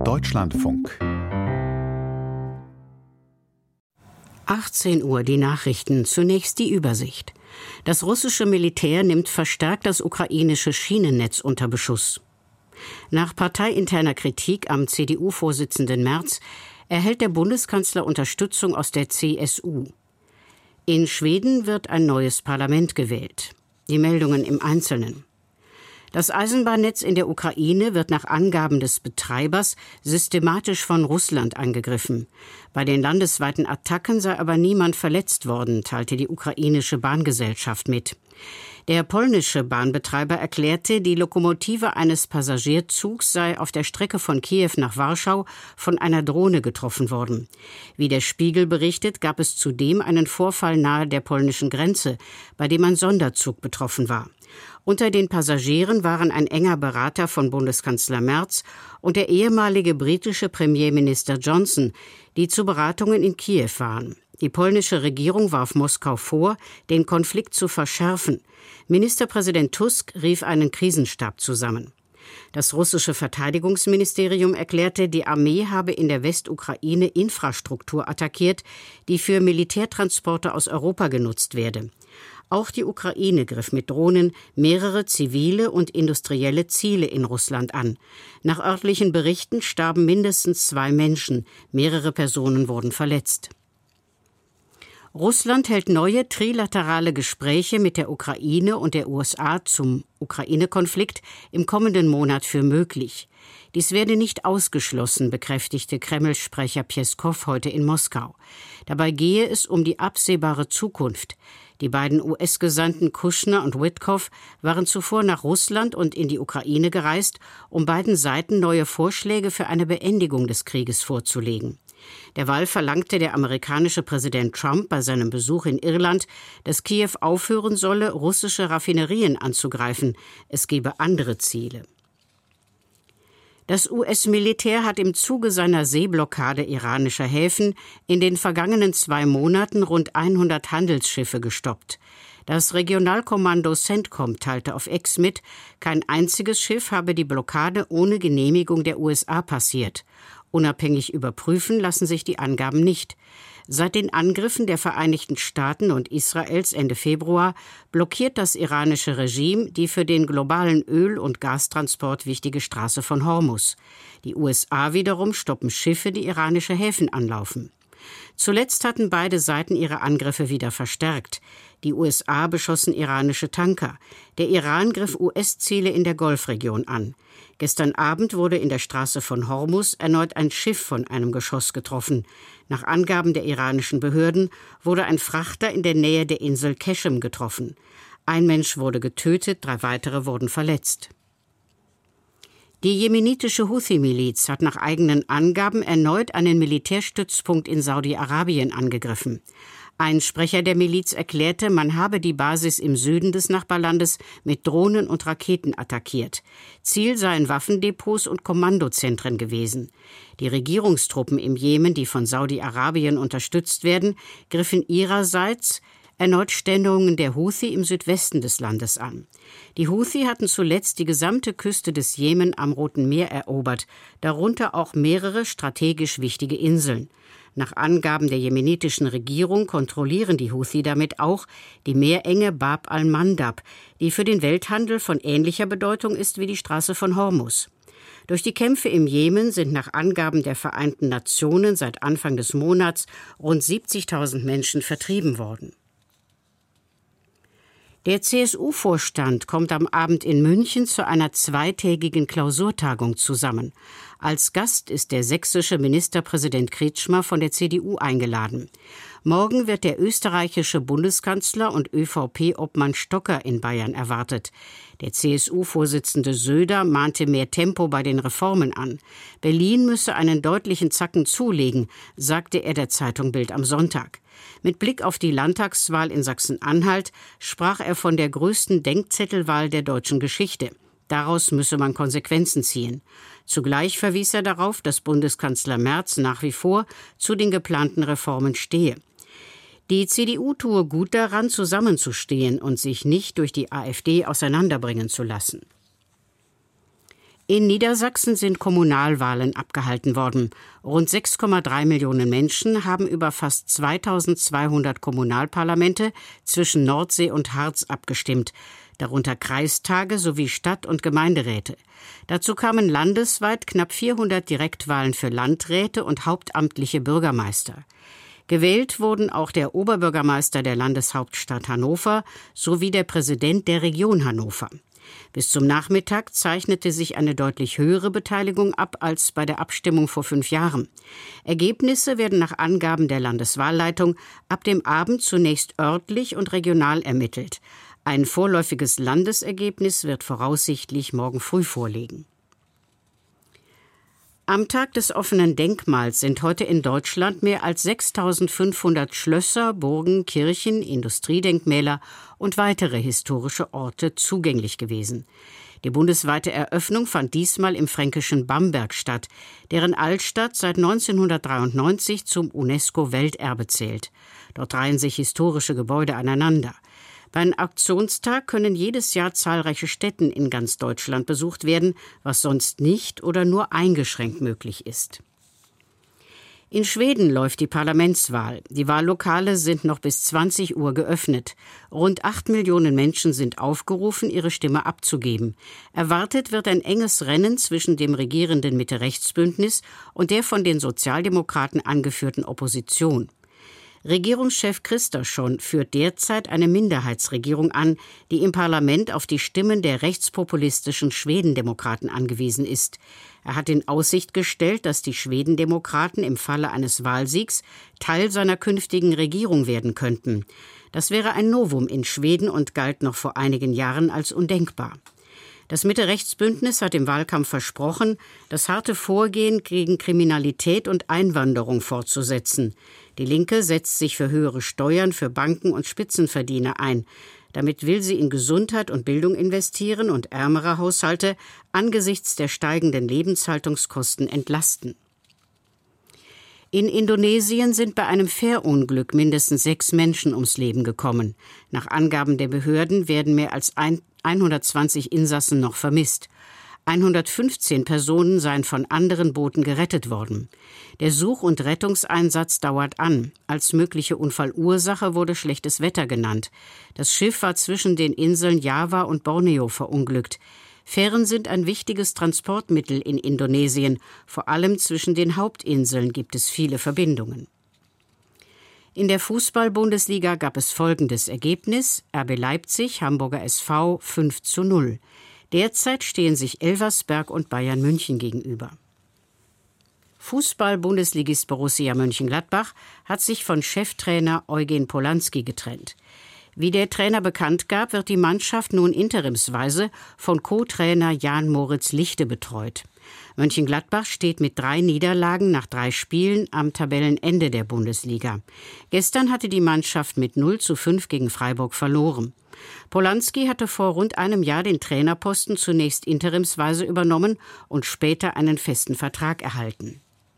Deutschlandfunk. 18 Uhr, die Nachrichten. Zunächst die Übersicht. Das russische Militär nimmt verstärkt das ukrainische Schienennetz unter Beschuss. Nach parteiinterner Kritik am CDU-Vorsitzenden Merz erhält der Bundeskanzler Unterstützung aus der CSU. In Schweden wird ein neues Parlament gewählt. Die Meldungen im Einzelnen. Das Eisenbahnnetz in der Ukraine wird nach Angaben des Betreibers systematisch von Russland angegriffen. Bei den landesweiten Attacken sei aber niemand verletzt worden, teilte die ukrainische Bahngesellschaft mit. Der polnische Bahnbetreiber erklärte, die Lokomotive eines Passagierzugs sei auf der Strecke von Kiew nach Warschau von einer Drohne getroffen worden. Wie der Spiegel berichtet, gab es zudem einen Vorfall nahe der polnischen Grenze, bei dem ein Sonderzug betroffen war. Unter den Passagieren waren ein enger Berater von Bundeskanzler Merz und der ehemalige britische Premierminister Johnson, die zu Beratungen in Kiew waren. Die polnische Regierung warf Moskau vor, den Konflikt zu verschärfen. Ministerpräsident Tusk rief einen Krisenstab zusammen. Das russische Verteidigungsministerium erklärte, die Armee habe in der Westukraine Infrastruktur attackiert, die für Militärtransporte aus Europa genutzt werde. Auch die Ukraine griff mit Drohnen mehrere zivile und industrielle Ziele in Russland an. Nach örtlichen Berichten starben mindestens 2 Menschen, mehrere Personen wurden verletzt. Russland hält neue trilaterale Gespräche mit der Ukraine und der USA zum Ukraine-Konflikt im kommenden Monat für möglich. Dies werde nicht ausgeschlossen, bekräftigte Kreml-Sprecher Pjeskow heute in Moskau. Dabei gehe es um die absehbare Zukunft. Die beiden US-Gesandten Kushner und Witkoff waren zuvor nach Russland und in die Ukraine gereist, um beiden Seiten neue Vorschläge für eine Beendigung des Krieges vorzulegen. Derweil verlangte der amerikanische Präsident Trump bei seinem Besuch in Irland, dass Kiew aufhören solle, russische Raffinerien anzugreifen. Es gebe andere Ziele. Das US-Militär hat im Zuge seiner Seeblockade iranischer Häfen in den vergangenen 2 Monaten rund 100 Handelsschiffe gestoppt. Das Regionalkommando CENTCOM teilte auf X mit, kein einziges Schiff habe die Blockade ohne Genehmigung der USA passiert. Unabhängig überprüfen lassen sich die Angaben nicht. Seit den Angriffen der Vereinigten Staaten und Israels Ende Februar blockiert das iranische Regime die für den globalen Öl- und Gastransport wichtige Straße von Hormuz. Die USA wiederum stoppen Schiffe, die iranische Häfen anlaufen. Zuletzt hatten beide Seiten ihre Angriffe wieder verstärkt. Die USA beschossen iranische Tanker. Der Iran griff US-Ziele in der Golfregion an. Gestern Abend wurde in der Straße von Hormuz erneut ein Schiff von einem Geschoss getroffen. Nach Angaben der iranischen Behörden wurde ein Frachter in der Nähe der Insel Keshem getroffen. Ein Mensch wurde getötet, 3 weitere wurden verletzt. Die jemenitische Houthi-Miliz hat nach eigenen Angaben erneut einen Militärstützpunkt in Saudi-Arabien angegriffen. Ein Sprecher der Miliz erklärte, man habe die Basis im Süden des Nachbarlandes mit Drohnen und Raketen attackiert. Ziel seien Waffendepots und Kommandozentren gewesen. Die Regierungstruppen im Jemen, die von Saudi-Arabien unterstützt werden, griffen ihrerseits erneut Stellungen der Houthi im Südwesten des Landes an. Die Houthi hatten zuletzt die gesamte Küste des Jemen am Roten Meer erobert, darunter auch mehrere strategisch wichtige Inseln. Nach Angaben der jemenitischen Regierung kontrollieren die Houthi damit auch die Meerenge Bab al-Mandab, die für den Welthandel von ähnlicher Bedeutung ist wie die Straße von Hormuz. Durch die Kämpfe im Jemen sind nach Angaben der Vereinten Nationen seit Anfang des Monats rund 70.000 Menschen vertrieben worden. Der CSU-Vorstand kommt am Abend in München zu einer 2-tägigen Klausurtagung zusammen. Als Gast ist der sächsische Ministerpräsident Kretschmer von der CDU eingeladen. Morgen wird der österreichische Bundeskanzler und ÖVP-Obmann Stocker in Bayern erwartet. Der CSU-Vorsitzende Söder mahnte mehr Tempo bei den Reformen an. Berlin müsse einen deutlichen Zacken zulegen, sagte er der Zeitung Bild am Sonntag. Mit Blick auf die Landtagswahl in Sachsen-Anhalt sprach er von der größten Denkzettelwahl der deutschen Geschichte. Daraus müsse man Konsequenzen ziehen. Zugleich verwies er darauf, dass Bundeskanzler Merz nach wie vor zu den geplanten Reformen stehe. Die CDU tue gut daran, zusammenzustehen und sich nicht durch die AfD auseinanderbringen zu lassen. In Niedersachsen sind Kommunalwahlen abgehalten worden. Rund 6,3 Millionen Menschen haben über fast 2200 Kommunalparlamente zwischen Nordsee und Harz abgestimmt, darunter Kreistage sowie Stadt- und Gemeinderäte. Dazu kamen landesweit knapp 400 Direktwahlen für Landräte und hauptamtliche Bürgermeister. Gewählt wurden auch der Oberbürgermeister der Landeshauptstadt Hannover sowie der Präsident der Region Hannover. Bis zum Nachmittag zeichnete sich eine deutlich höhere Beteiligung ab als bei der Abstimmung vor 5 Jahren. Ergebnisse werden nach Angaben der Landeswahlleitung ab dem Abend zunächst örtlich und regional ermittelt. Ein vorläufiges Landesergebnis wird voraussichtlich morgen früh vorliegen. Am Tag des offenen Denkmals sind heute in Deutschland mehr als 6.500 Schlösser, Burgen, Kirchen, Industriedenkmäler und weitere historische Orte zugänglich gewesen. Die bundesweite Eröffnung fand diesmal im fränkischen Bamberg statt, deren Altstadt seit 1993 zum UNESCO-Welterbe zählt. Dort reihen sich historische Gebäude aneinander. Beim Aktionstag können jedes Jahr zahlreiche Stätten in ganz Deutschland besucht werden, was sonst nicht oder nur eingeschränkt möglich ist. In Schweden läuft die Parlamentswahl. Die Wahllokale sind noch bis 20 Uhr geöffnet. Rund 8 Millionen Menschen sind aufgerufen, ihre Stimme abzugeben. Erwartet wird ein enges Rennen zwischen dem regierenden Mitte-Rechts-Bündnis und der von den Sozialdemokraten angeführten Opposition. Regierungschef Kristersson führt derzeit eine Minderheitsregierung an, die im Parlament auf die Stimmen der rechtspopulistischen Schwedendemokraten angewiesen ist. Er hat in Aussicht gestellt, dass die Schwedendemokraten im Falle eines Wahlsiegs Teil seiner künftigen Regierung werden könnten. Das wäre ein Novum in Schweden und galt noch vor einigen Jahren als undenkbar. Das Mitte-Rechts-Bündnis hat im Wahlkampf versprochen, das harte Vorgehen gegen Kriminalität und Einwanderung fortzusetzen. Die Linke setzt sich für höhere Steuern für Banken und Spitzenverdiener ein. Damit will sie in Gesundheit und Bildung investieren und ärmere Haushalte angesichts der steigenden Lebenshaltungskosten entlasten. In Indonesien sind bei einem Fährunglück mindestens 6 Menschen ums Leben gekommen. Nach Angaben der Behörden werden mehr als 120 Insassen noch vermisst. 115 Personen seien von anderen Booten gerettet worden. Der Such- und Rettungseinsatz dauert an. Als mögliche Unfallursache wurde schlechtes Wetter genannt. Das Schiff war zwischen den Inseln Java und Borneo verunglückt. Fähren sind ein wichtiges Transportmittel in Indonesien. Vor allem zwischen den Hauptinseln gibt es viele Verbindungen. In der Fußball-Bundesliga gab es folgendes Ergebnis: RB Leipzig, Hamburger SV 5:0. Derzeit stehen sich Elversberg und Bayern München gegenüber. Fußball-Bundesligist Borussia Mönchengladbach hat sich von Cheftrainer Eugen Polanski getrennt. Wie der Trainer bekannt gab, wird die Mannschaft nun interimsweise von Co-Trainer Jan-Moritz Lichte betreut. Mönchengladbach steht mit 3 Niederlagen nach 3 Spielen am Tabellenende der Bundesliga. Gestern hatte die Mannschaft mit 0:5 gegen Freiburg verloren. Polanski hatte vor rund einem Jahr den Trainerposten zunächst interimsweise übernommen und später einen festen Vertrag erhalten.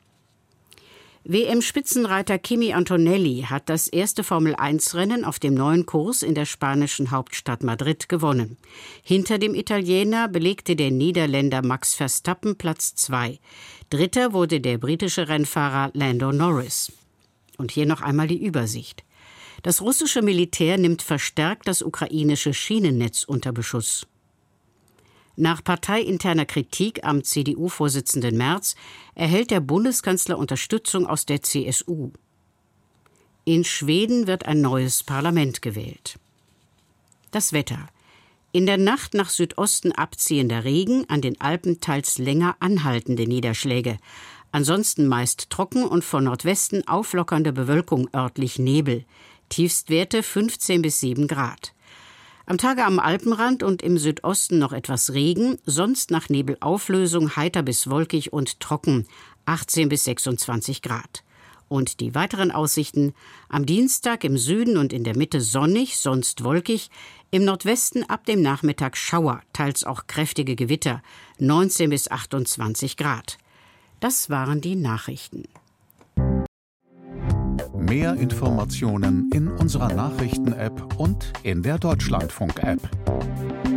WM-Spitzenreiter Kimi Antonelli hat das erste Formel-1-Rennen auf dem neuen Kurs in der spanischen Hauptstadt Madrid gewonnen. Hinter dem Italiener belegte der Niederländer Max Verstappen Platz 2. Dritter wurde der britische Rennfahrer Lando Norris. Und hier noch einmal die Übersicht. Das russische Militär nimmt verstärkt das ukrainische Schienennetz unter Beschuss. Nach parteiinterner Kritik am CDU-Vorsitzenden Merz erhält der Bundeskanzler Unterstützung aus der CSU. In Schweden wird ein neues Parlament gewählt. Das Wetter. In der Nacht nach Südosten abziehender Regen, an den Alpen teils länger anhaltende Niederschläge. Ansonsten meist trocken und von Nordwesten auflockernde Bewölkung, örtlich Nebel. Tiefstwerte 15 bis 7 Grad. Am Tage am Alpenrand und im Südosten noch etwas Regen, sonst nach Nebelauflösung heiter bis wolkig und trocken, 18 bis 26 Grad. Und die weiteren Aussichten: am Dienstag im Süden und in der Mitte sonnig, sonst wolkig, im Nordwesten ab dem Nachmittag Schauer, teils auch kräftige Gewitter, 19 bis 28 Grad. Das waren die Nachrichten. Mehr Informationen in unserer Nachrichten-App und in der Deutschlandfunk-App.